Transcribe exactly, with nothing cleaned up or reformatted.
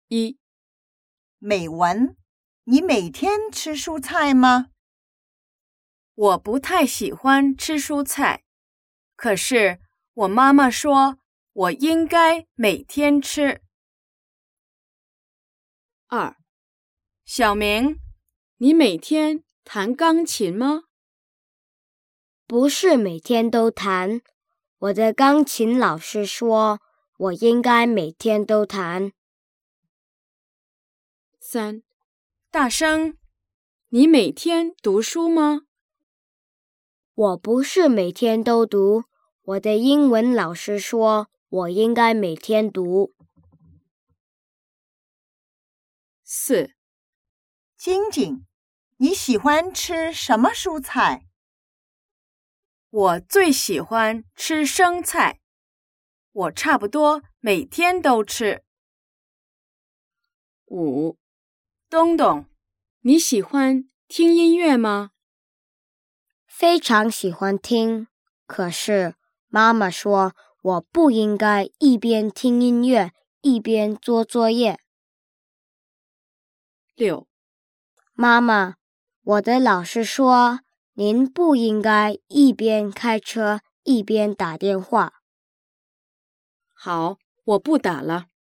一、 美文，你每天吃蔬菜吗？ 我不太喜欢吃蔬菜，可是我妈妈说我应该每天吃。二、小明，你每天弹钢琴吗？ 不是每天都弹，我的钢琴老师说我应该每天都弹。 三、大生，你每天读书吗？ 我不是每天都读，我的英文老师说我应该每天读。 四、 晶晶，你喜欢吃什么蔬菜？ 我最喜欢吃生菜，我差不多每天都吃。五、东东，你喜欢听音乐吗？ 非常喜欢听，可是妈妈说我不应该一边听音乐一边做作业。 六、 妈妈，我的老师说您不应该一边开车一边打电话。 好，我不打了。